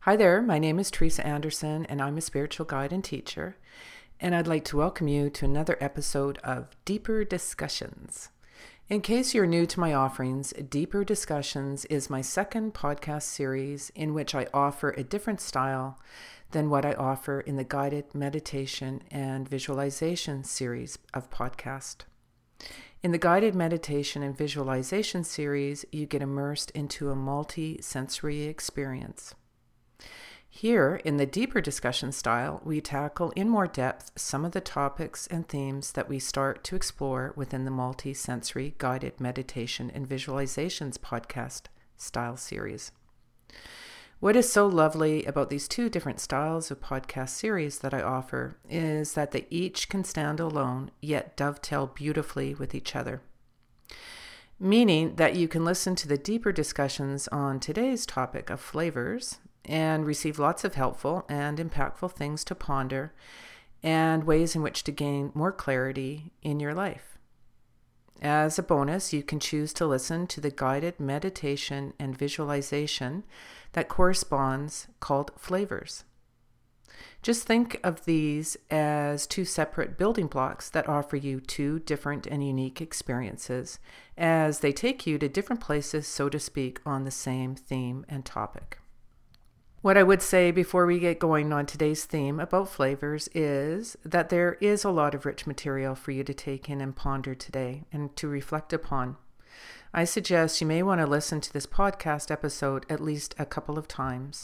Hi there, my name is Teresa Anderson, and I'm a spiritual guide and teacher, and I'd like to welcome you to another episode of Deeper Discussions. In case you're new to my offerings, Deeper Discussions is my second podcast series in which I offer a different style than what I offer in the guided meditation and visualization series of podcast. In the guided meditation and visualization series, you get immersed into a multi-sensory experience. Here, in the deeper discussion style, we tackle in more depth some of the topics and themes that we start to explore within the multi-sensory guided meditation and visualizations podcast style series. What is so lovely about these two different styles of podcast series that I offer is that they each can stand alone, yet dovetail beautifully with each other. Meaning that you can listen to the deeper discussions on today's topic of flavors and receive lots of helpful and impactful things to ponder and ways in which to gain more clarity in your life. As a bonus, you can choose to listen to the guided meditation and visualization that corresponds called flavors. Just think of these as two separate building blocks that offer you two different and unique experiences as they take you to different places, so to speak, on the same theme and topic. What I would say before we get going on today's theme about flavors is that there is a lot of rich material for you to take in and ponder today and to reflect upon. I suggest you may want to listen to this podcast episode at least a couple of times.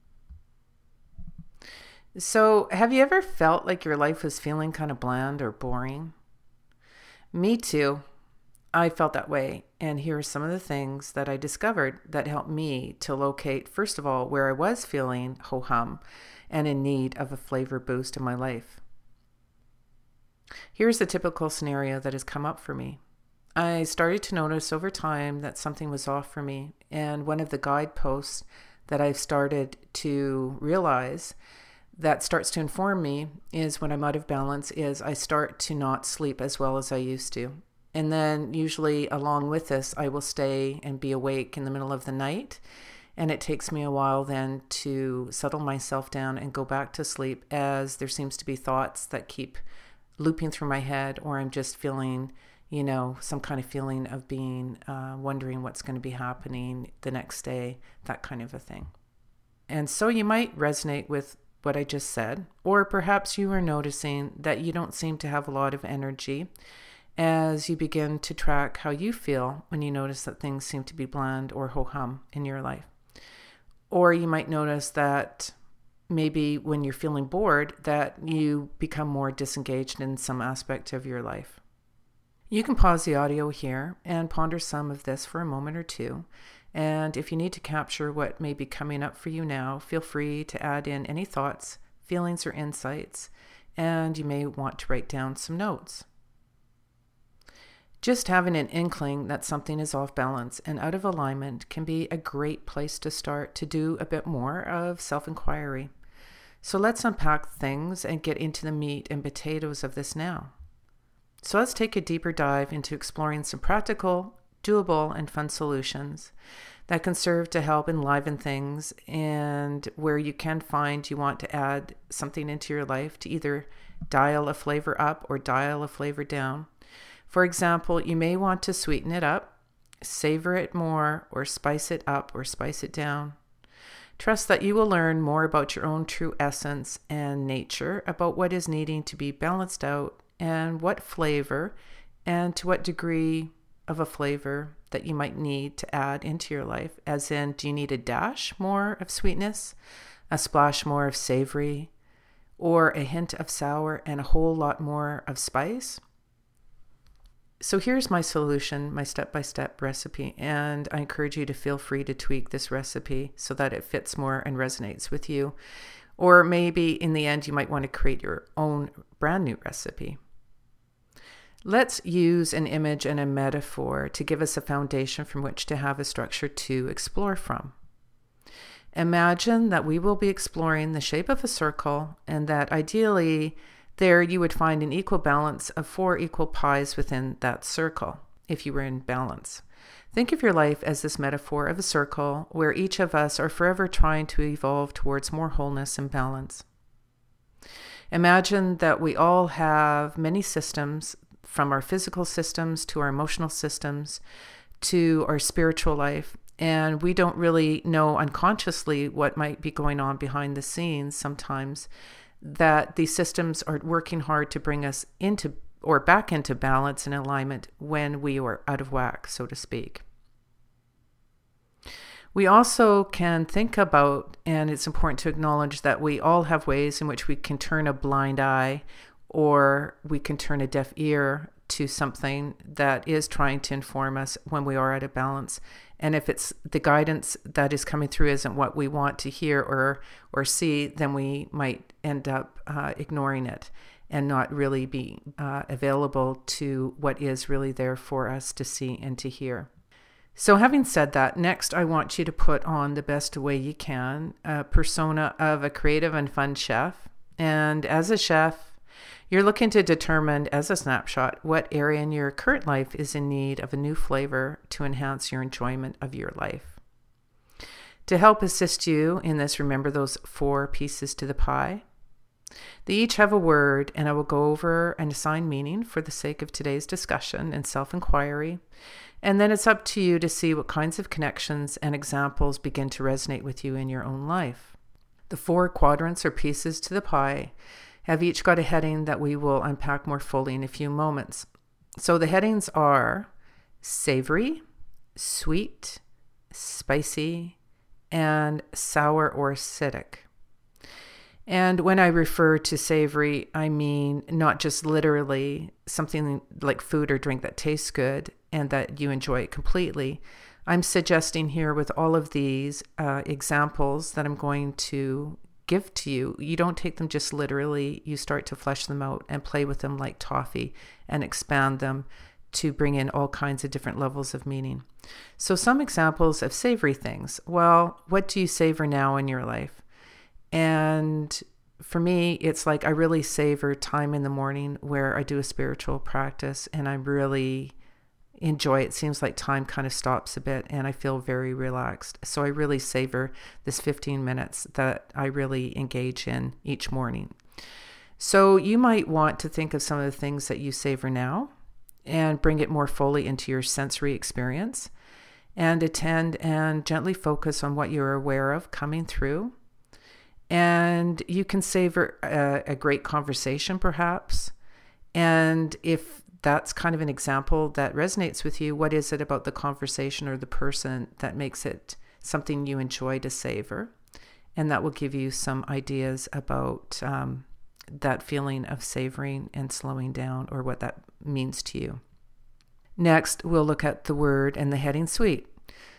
So, have you ever felt like your life was feeling kind of bland or boring? Me too. I felt that way, and here are some of the things that I discovered that helped me to locate, first of all, where I was feeling ho-hum and in need of a flavor boost in my life. Here's the typical scenario that has come up for me. I started to notice over time that something was off for me, and one of the guideposts that I've started to realize that starts to inform me is when I'm out of balance is I start to not sleep as well as I used to. And then usually along with this, I will stay and be awake in the middle of the night. And it takes me a while then to settle myself down and go back to sleep as there seems to be thoughts that keep looping through my head, or I'm just feeling, some kind of feeling of being, wondering what's going to be happening the next day, that kind of a thing. And so you might resonate with what I just said, or perhaps you are noticing that you don't seem to have a lot of energy as you begin to track how you feel when you notice that things seem to be bland or ho-hum in your life. Or you might notice that maybe when you're feeling bored that you become more disengaged in some aspect of your life. You can pause the audio here and ponder some of this for a moment or two. And if you need to capture what may be coming up for you now, feel free to add in any thoughts, feelings, or insights, and you may want to write down some notes. Just having an inkling that something is off balance and out of alignment can be a great place to start to do a bit more of self-inquiry. So let's unpack things and get into the meat and potatoes of this now. So let's take a deeper dive into exploring some practical, doable, and fun solutions that can serve to help enliven things, and where you can find you want to add something into your life to either dial a flavor up or dial a flavor down. For example, you may want to sweeten it up, savor it more, or spice it up or spice it down. Trust that you will learn more about your own true essence and nature, about what is needing to be balanced out and what flavor and to what degree of a flavor that you might need to add into your life. As in, do you need a dash more of sweetness, a splash more of savory, or a hint of sour and a whole lot more of spice? So here's my solution, my step-by-step recipe, and I encourage you to feel free to tweak this recipe so that it fits more and resonates with you. Or maybe in the end, you might want to create your own brand new recipe. Let's use an image and a metaphor to give us a foundation from which to have a structure to explore from. Imagine that we will be exploring the shape of a circle, and that ideally there you would find an equal balance of 4 equal pies within that circle, if you were in balance. Think of your life as this metaphor of a circle where each of us are forever trying to evolve towards more wholeness and balance. Imagine that we all have many systems, from our physical systems to our emotional systems to our spiritual life, and we don't really know unconsciously what might be going on behind the scenes sometimes, that these systems are working hard to bring us into or back into balance and alignment when we are out of whack, so to speak. We also can think about, and it's important to acknowledge, that we all have ways in which we can turn a blind eye or we can turn a deaf ear to something that is trying to inform us when we are out of balance. And if it's the guidance that is coming through isn't what we want to hear or see, then we might end up ignoring it and not really be available to what is really there for us to see and to hear. So having said that, next I want you to put on the best way you can a persona of a creative and fun chef. And as a chef, you're looking to determine, as a snapshot, what area in your current life is in need of a new flavor to enhance your enjoyment of your life. To help assist you in this, remember those 4 pieces to the pie. They each have a word, and I will go over and assign meaning for the sake of today's discussion and self-inquiry. And then it's up to you to see what kinds of connections and examples begin to resonate with you in your own life. The 4 quadrants or pieces to the pie have each got a heading that we will unpack more fully in a few moments. So the headings are savory, sweet, spicy, and sour or acidic. And when I refer to savory, I mean not just literally something like food or drink that tastes good and that you enjoy it completely. I'm suggesting here with all of these examples that I'm going to give to you, you don't take them just literally. You start to flesh them out and play with them like toffee and expand them to bring in all kinds of different levels of meaning. So some examples of savory things. Well, what do you savor now in your life? And for me, it's like I really savor time in the morning where I do a spiritual practice and I really enjoy it. It seems like time kind of stops a bit and I feel very relaxed. So I really savor this 15 minutes that I really engage in each morning. So you might want to think of some of the things that you savor now and bring it more fully into your sensory experience and attend and gently focus on what you're aware of coming through. And you can savor a great conversation perhaps. And if that's kind of an example that resonates with you, what is it about the conversation or the person that makes it something you enjoy to savor? And that will give you some ideas about that feeling of savoring and slowing down, or what that means to you. Next, we'll look at the word and the heading sweet.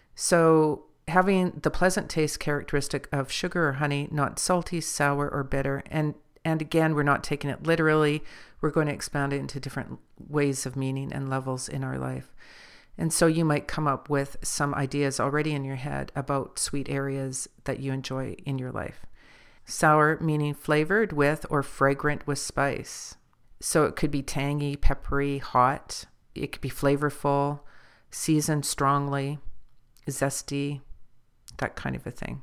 So having the pleasant taste characteristic of sugar or honey, not salty, sour, or bitter. And again, we're not taking it literally. We're going to expand it into different ways of meaning and levels in our life. And so you might come up with some ideas already in your head about sweet areas that you enjoy in your life. Sour meaning flavored with or fragrant with spice. So it could be tangy, peppery, hot. It could be flavorful, seasoned strongly, zesty, that kind of a thing.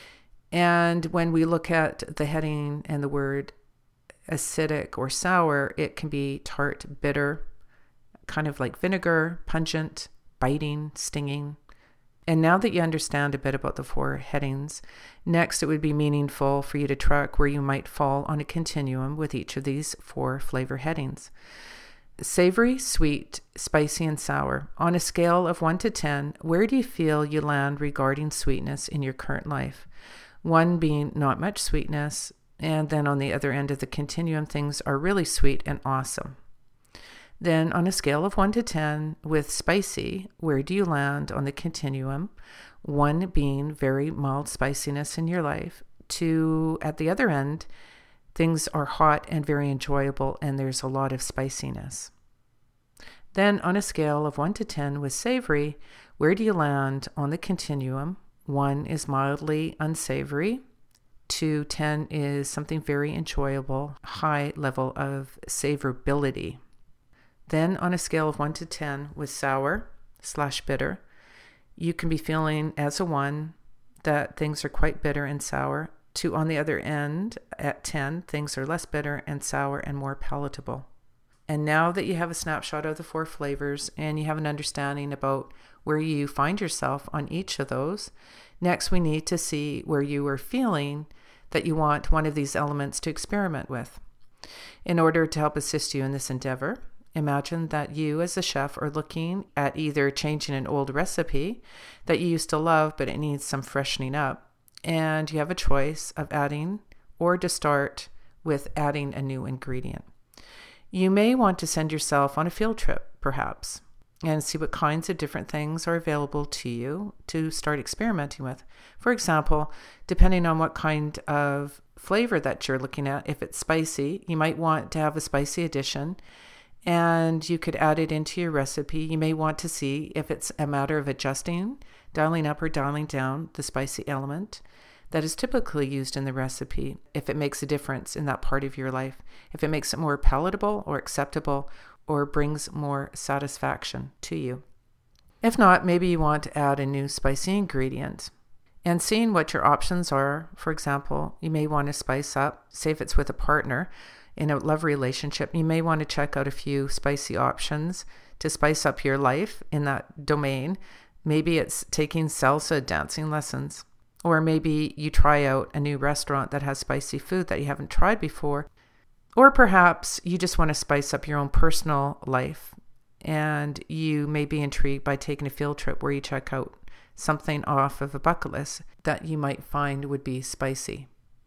And when we look at the heading and the word acidic or sour, it can be tart, bitter, kind of like vinegar, pungent, biting, stinging. And now that you understand a bit about the 4 headings, next it would be meaningful for you to track where you might fall on a continuum with each of these 4 flavor headings. Savory, sweet, spicy, and sour. On a scale of 1 to 10, where do you feel you land regarding sweetness in your current life? 1 being not much sweetness, and then on the other end of the continuum, things are really sweet and awesome. Then on a scale of 1 to 10, with spicy, where do you land on the continuum? 1 being very mild spiciness in your life. 2, at the other end, things are hot and very enjoyable, and there's a lot of spiciness. Then on a scale of 1 to 10 with savory, where do you land on the continuum? 1 is mildly unsavory. 2, 10 is something very enjoyable, high level of savorability. Then on a scale of 1 to 10 with sour / bitter, You can be feeling as a 1 that things are quite bitter and sour, to on the other end at 10, things are less bitter and sour and more palatable. And now that you have a snapshot of the 4 flavors and you have an understanding about where you find yourself on each of those, next we need to see where you are feeling that you want one of these elements to experiment with. In order to help assist you in this endeavor, imagine that you as a chef are looking at either changing an old recipe that you used to love but it needs some freshening up, and you have a choice of adding or to start with adding a new ingredient. You may want to send yourself on a field trip, perhaps, and see what kinds of different things are available to you to start experimenting with. For example, depending on what kind of flavor that you're looking at, if it's spicy, you might want to have a spicy addition, and you could add it into your recipe. You may want to see if it's a matter of adjusting, dialing up or dialing down the spicy element that is typically used in the recipe, if it makes a difference in that part of your life, if it makes it more palatable or acceptable or brings more satisfaction to you. If not, maybe you want to add a new spicy ingredient. And seeing what your options are, for example, you may want to spice up, say if it's with a partner in a love relationship, you may want to check out a few spicy options to spice up your life in that domain. Maybe it's taking salsa dancing lessons, or maybe you try out a new restaurant that has spicy food that you haven't tried before, or perhaps you just want to spice up your own personal life and you may be intrigued by taking a field trip where you check out something off of a bucket list that you might find would be spicy.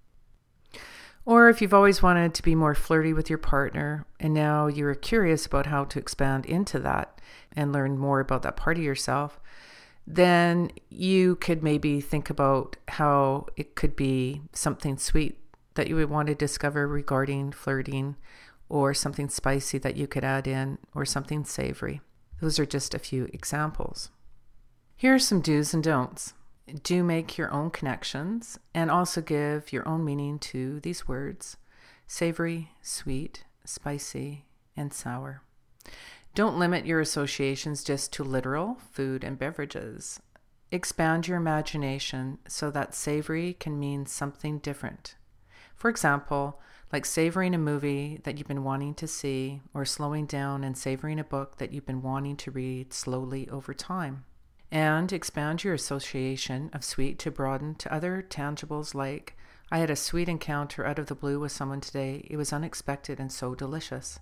Or if you've always wanted to be more flirty with your partner and now you're curious about how to expand into that and learn more about that part of yourself, then you could maybe think about how it could be something sweet that you would want to discover regarding flirting, or something spicy that you could add in, or something savory. Those are just a few examples. Here are some do's and don'ts. Do make your own connections and also give your own meaning to these words: savory, sweet, spicy, and sour. Don't limit your associations just to literal food and beverages. Expand your imagination so that savory can mean something different. For example, like savoring a movie that you've been wanting to see, or slowing down and savoring a book that you've been wanting to read slowly over time. And expand your association of sweet to broaden to other tangibles like, I had a sweet encounter out of the blue with someone today. It was unexpected and so delicious.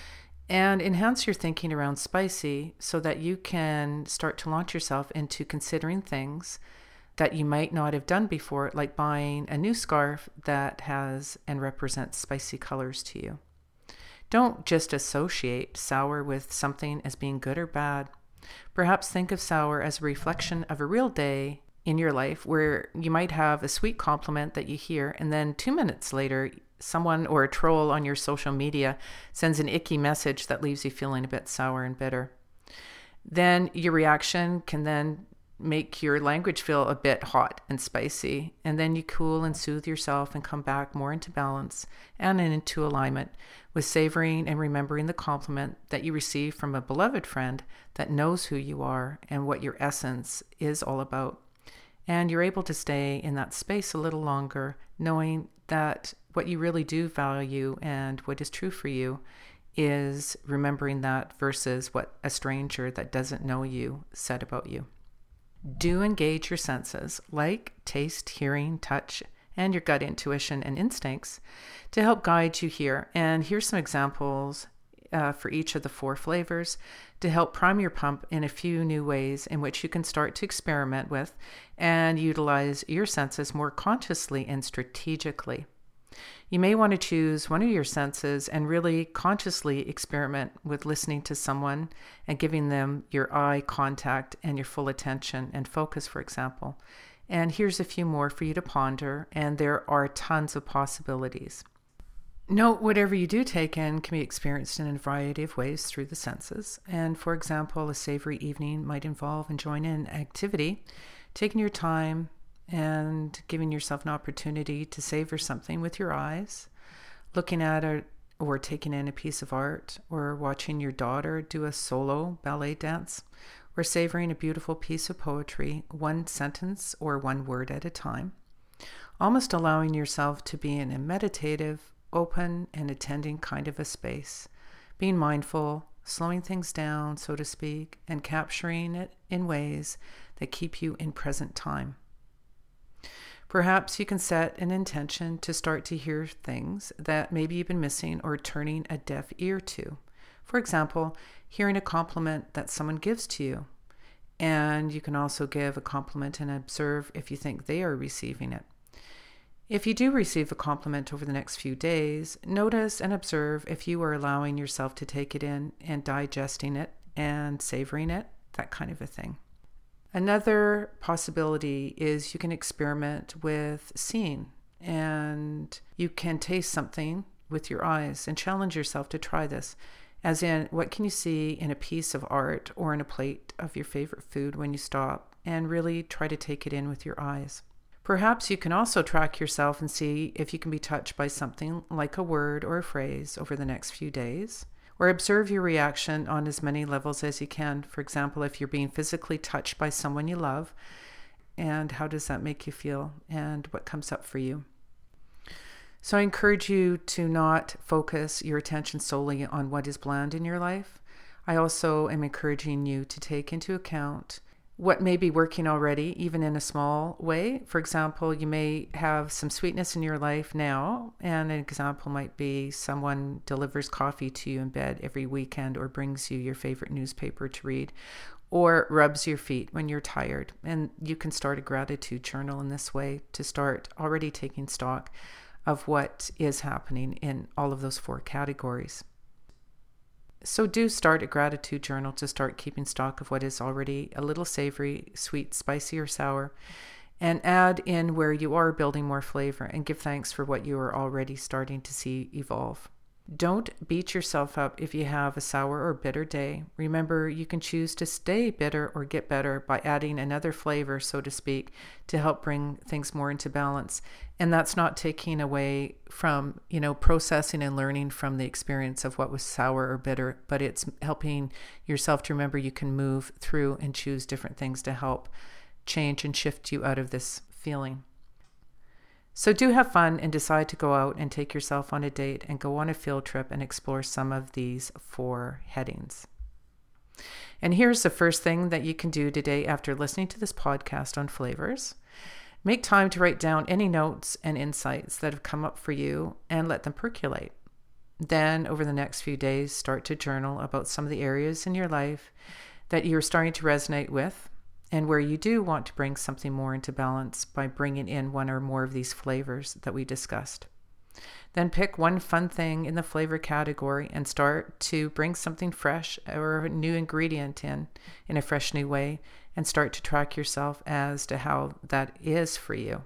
And enhance your thinking around spicy so that you can start to launch yourself into considering things that you might not have done before, like buying a new scarf that has and represents spicy colors to you. Don't just associate sour with something as being good or bad. Perhaps think of sour as a reflection of a real day in your life where you might have a sweet compliment that you hear, and then 2 minutes later, someone or a troll on your social media sends an icky message that leaves you feeling a bit sour and bitter. Then your reaction can then make your language feel a bit hot and spicy, and then you cool and soothe yourself and come back more into balance and into alignment with savoring and remembering the compliment that you received from a beloved friend that knows who you are and what your essence is all about. And you're able to stay in that space a little longer, knowing that what you really do value and what is true for you is remembering that versus what a stranger that doesn't know you said about you. Do engage your senses like taste, hearing, touch, and your gut intuition and instincts to help guide you here. And here's some examples for each of the 4 flavors to help prime your pump in a few new ways in which you can start to experiment with and utilize your senses more consciously and strategically. You may want to choose one of your senses and really consciously experiment with listening to someone and giving them your eye contact and your full attention and focus, for example. And here's a few more for you to ponder, and there are tons of possibilities. Note, whatever you do take in can be experienced in a variety of ways through the senses. And for example, a savory evening might involve enjoying an activity, taking your time, and giving yourself an opportunity to savor something with your eyes, looking at it or taking in a piece of art, or watching your daughter do a solo ballet dance, or savoring a beautiful piece of poetry, one sentence or one word at a time, almost allowing yourself to be in a meditative, open, and attending kind of a space, being mindful, slowing things down, so to speak, and capturing it in ways that keep you in present time. Perhaps you can set an intention to start to hear things that maybe you've been missing or turning a deaf ear to. For example, hearing a compliment that someone gives to you. And you can also give a compliment and observe if you think they are receiving it. If you do receive a compliment over the next few days, notice and observe if you are allowing yourself to take it in and digesting it and savoring it, that kind of a thing. Another possibility is you can experiment with seeing, and you can taste something with your eyes and challenge yourself to try this. As in, what can you see in a piece of art or in a plate of your favorite food when you stop and really try to take it in with your eyes? Perhaps you can also track yourself and see if you can be touched by something like a word or a phrase over the next few days, or observe your reaction on as many levels as you can. For example, if you're being physically touched by someone you love, and how does that make you feel and what comes up for you? So I encourage you to not focus your attention solely on what is bland in your life. I also am encouraging you to take into account what may be working already, even in a small way. For example, you may have some sweetness in your life now, and an example might be someone delivers coffee to you in bed every weekend, or brings you your favorite newspaper to read, or rubs your feet when you're tired. And you can start a gratitude journal in this way to start already taking stock of what is happening in all of those 4 categories. So do start a gratitude journal to start keeping stock of what is already a little savory, sweet, spicy, or sour, and add in where you are building more flavor and give thanks for what you are already starting to see evolve. Don't beat yourself up if you have a sour or bitter day. Remember, you can choose to stay bitter or get better by adding another flavor, so to speak, to help bring things more into balance. And that's not taking away from, processing and learning from the experience of what was sour or bitter, but it's helping yourself to remember you can move through and choose different things to help change and shift you out of this feeling. So do have fun and decide to go out and take yourself on a date and go on a field trip and explore some of these 4 headings. And here's the first thing that you can do today after listening to this podcast on flavors. Make time to write down any notes and insights that have come up for you and let them percolate. Then over the next few days, start to journal about some of the areas in your life that you're starting to resonate with, and where you do want to bring something more into balance by bringing in one or more of these flavors that we discussed. Then pick one fun thing in the flavor category and start to bring something fresh or a new ingredient in a fresh new way, and start to track yourself as to how that is for you.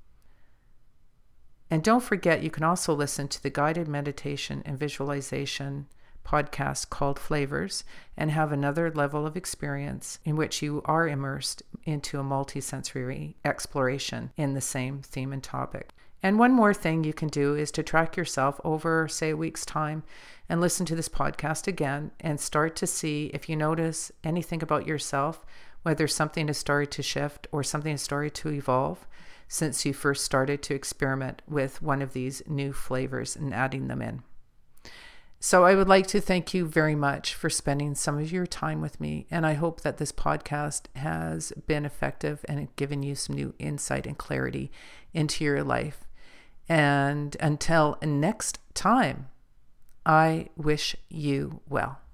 And don't forget, you can also listen to the guided meditation and visualization podcast called Flavors and have another level of experience in which you are immersed into a multisensory exploration in the same theme and topic. And one more thing you can do is to track yourself over, say, a week's time and listen to this podcast again and start to see if you notice anything about yourself, whether something has started to shift or something has started to evolve since you first started to experiment with one of these new flavors and adding them in. So I would like to thank you very much for spending some of your time with me, and I hope that this podcast has been effective and given you some new insight and clarity into your life. And until next time, I wish you well.